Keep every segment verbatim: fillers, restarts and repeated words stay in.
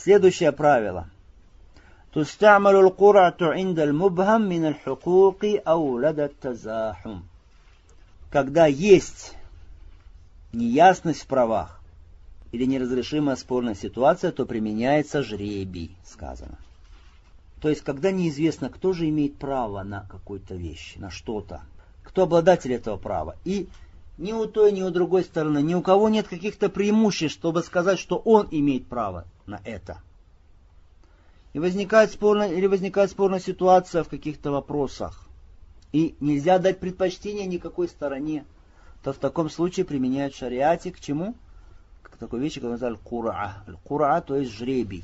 Следующее правило. تستعمل القرعة عند المبهم من الحقوق أو لدى التزاحم. Когда есть неясность в правах или неразрешимая спорная ситуация, то применяется жребий, сказано. То есть, когда неизвестно, кто же имеет право на какую-то вещь, на что-то, кто обладатель этого права. И ни у той, ни у другой стороны, ни у кого нет каких-то преимуществ, чтобы сказать, что он имеет право на это. И возникает спорная, или возникает спорная ситуация в каких-то вопросах, и нельзя дать предпочтение никакой стороне, то в таком случае применяют в шариате к чему? К такой вещи, как называют кура. Кура, то есть жребий.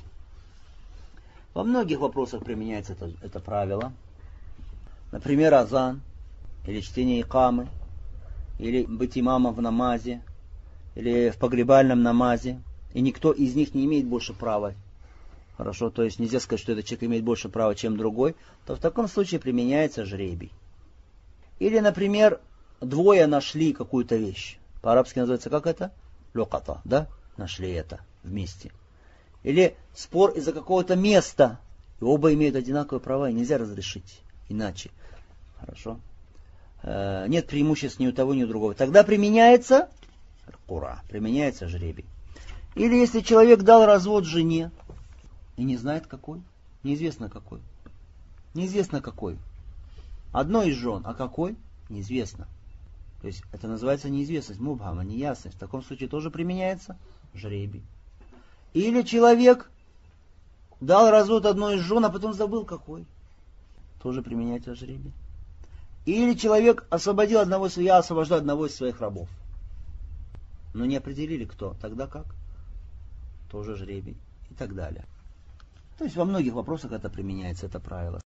Во многих вопросах применяется это, это правило. Например, азан, или чтение икамы, или быть имамом в намазе, или в погребальном намазе. И никто из них не имеет больше права. Хорошо, то есть нельзя сказать, что этот человек имеет больше права, чем другой, то в таком случае применяется жребий. Или, например, двое нашли какую-то вещь. По-арабски называется как это? Люката, да? Нашли это вместе. Или спор из-за какого-то места. И оба имеют одинаковые права, и нельзя разрешить иначе. Хорошо? Э, нет преимуществ ни у того, ни у другого. Тогда применяется кура, применяется жребий. Или если человек дал развод жене, и не знает какой. Неизвестно какой. Неизвестно какой. Одной из жен, а какой? Неизвестно. То есть это называется неизвестность, мубхама, неясность. В таком случае тоже применяется жребий. Или человек дал развод одной из жен, а потом забыл какой. Тоже применяется жребий. Или человек освободил одного, я освобождаю одного из своих рабов. Но не определили кто. Тогда как? Тоже жребий. И так далее. То есть во многих вопросах это применяется, это правило.